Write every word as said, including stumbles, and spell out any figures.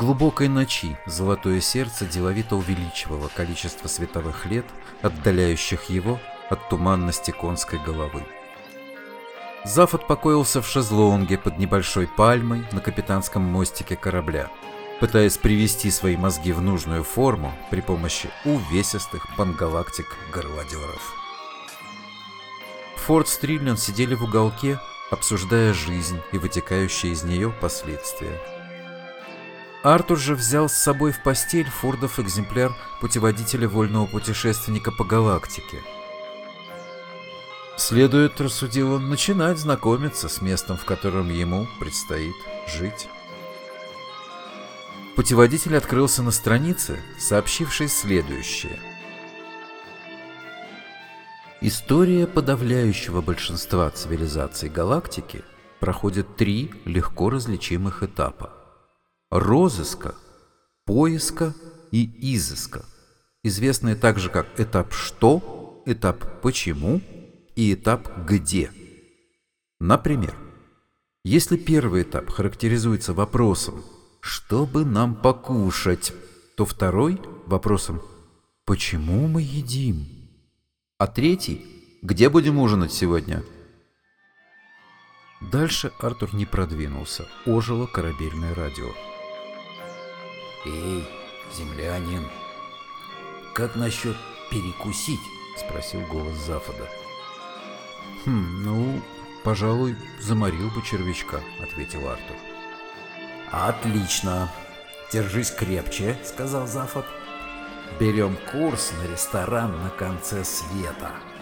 глубокой ночи золотое сердце деловито увеличивало количество световых лет, отдаляющих его от туманности конской головы. Зафот покоился в шезлонге под небольшой пальмой на капитанском мостике корабля, пытаясь привести свои мозги в нужную форму при помощи увесистых пангалактик-горлодеров. Форд с Триллиан сидели в уголке, обсуждая жизнь и вытекающие из нее последствия. Артур же взял с собой в постель Фордов экземпляр путеводителя вольного путешественника по галактике. Следует, рассудил он, начинать знакомиться с местом, в котором ему предстоит жить. Путеводитель открылся на странице, сообщившей следующее. История подавляющего большинства цивилизаций галактики проходит три легко различимых этапа: розыска, поиска и изыска, известные также как этап «что», этап «почему» и этап «где». Например, если первый этап характеризуется вопросом «что бы нам покушать?», то второй — вопросом «почему мы едим?», а третий «где будем ужинать сегодня?». Дальше Артур не продвинулся, ожило корабельное радио. «Эй, землянин, как насчет перекусить?» — спросил голос Зафода. «Хм, ну, пожалуй, заморил бы червячка», — ответил Артур. «Отлично. Держись крепче», — сказал Зафод. «Берем курс на ресторан на конце света».